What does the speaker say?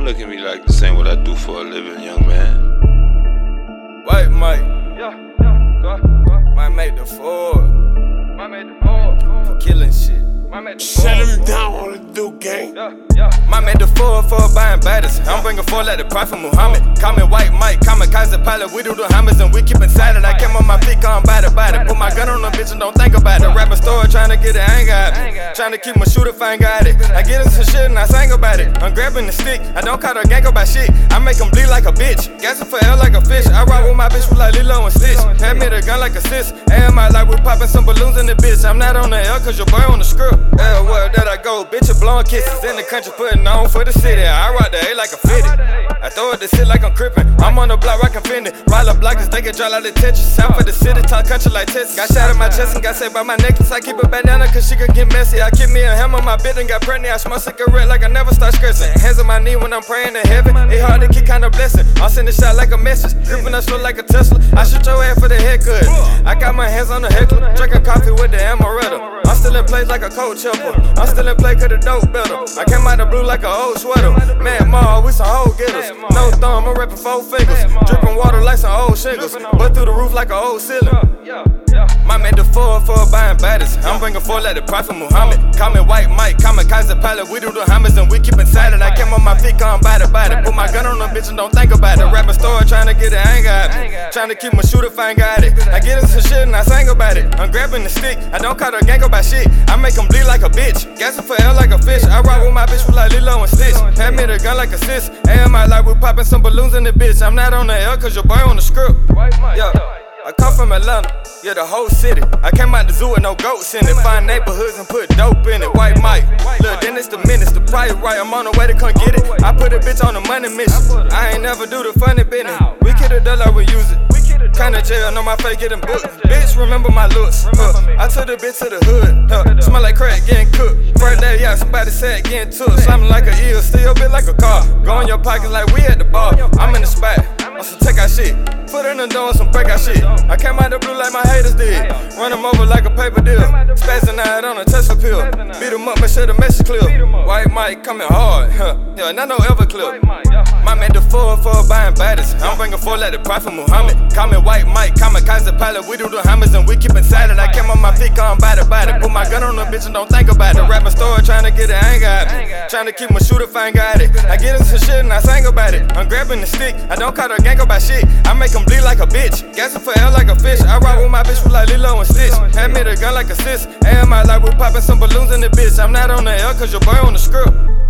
look at me like this ain't what I do for a living, young man. White Mike, might make the Ford, killing shit. Shut him down on the Duke gang. Might make the Ford for buying baddest. I'm bringing forth like the Prophet Muhammad. Call me White Mike, kamikaze pilot. We do the hammers and we keep inside it. I came on my feet, gone by the body. Put my gun on the bitch and don't think about it. Rapping story, trying to get it, I ain't got it. Trying to keep my shooter, find got it. I get into shit and I sang about it. I'm grabbing the stick, I don't call the gang about shit. I make them bleed like a bitch, gassing for hell like a fish. I rock with my bitch with like Lilo and Stitch. Hand me the gun like a sis. AMI like we popping some balloons in the bitch. I'm not on the L cause your boy on the script. Everywhere that I go, bitch, you blowing kisses in the country, putting on for the city. I rock the A like a fitty. I throw it to sit like I'm crippin'. I'm on the block rockin' Fendi. Ride up blockers, they get dry like the Tetris. Sound for the city, talk country like Texas. Got shot in my chest and got saved by my necklace. I keep a bandana cause she could get messy. I keep me a hammer, my bitch and got pregnant. I smoke cigarette like I never start stressing. Hands on my knee when I'm praying to heaven. It hard to keep kinda blessing. I'll send a shot like a message. Creeping up slow like a Tesla. I shoot your ass for the haircut. I got my hands on the heckler. Drinking coffee with the amaretto. I'm still in place like a coach helper. I'm still in play cause the dope better. I came out the blue like an old sweater. Man, Ma, we some hoe getters. No thumb, I'm rapping 4 figures. Dripping water like some old shingles. But through the roof like an old ceiling. Might make the Ford for buying baddest. I'm bringing forth like the Prophet Muhammad. Call me White Mike, kamikaze pilot. We do the hammers and we keep inside it. I came on my feet, gone by the body. Put my gun on the bitch and don't think about it. Rapping story, trying to get it, I ain't got it. Trying to keep my shooter, find got it. I get into shit and I sang about it. I'm grabbing the stick, I don't call the gang about shit. I make them bleed like a bitch, gassing for hell like a fish. I rock with my bitch with like Lilo and Stitch. Hand me the gun like a sis. AMI like we popping some balloons in the bitch. I'm not on the L cause your boy on the script. Yeah. I come from Atlanta, yeah, the whole city. I came out the zoo with no goats in it. Find neighborhoods and put dope in it. White Mike, look, then it's the minutes, the price right. I'm on the way to come get it. I put a bitch on the money mission. I ain't never do the funny business. We kill the dollar, we use it. Kinda jail, know my face getting booked. Bitch, remember my looks. I took the bitch to the hood. Smell like crack getting cooked. First day, yeah, somebody said getting took. Slamming like a eel, steal bit like a car. Go in your pocket like we at the bar. I'm in the spot, on some take out shit. Put in the door and some break out shit. I came out the blue like my haters did. Run them over like a paper deal. Spazzing out on a Tesla pill. Beat them up, make sure the message clear. White Mike coming hard, yeah, not no ever clip. Might make the Ford for buying baddest. I'm bringing forth like the Prophet Muhammad. Call me White Mike, kamikaze pilot. We do the hammers and we keep inside it. I came on my feet, gone by the body. Put my gun on the bitch and don't think about it. Rapping story, trying to get it, I ain't got it. Trying to keep my shooter, find got it. I get into shit and I sang about it. I'm grabbing the stick, I don't call the gang about shit. I make them bleed like a bitch, gassing for hell like a fish. I rock with my bitch with like Lilo and Stitch. Hand me the gun like a sis. AMI like we popping some balloons in the bitch. I'm not on the L cause your boy on the script.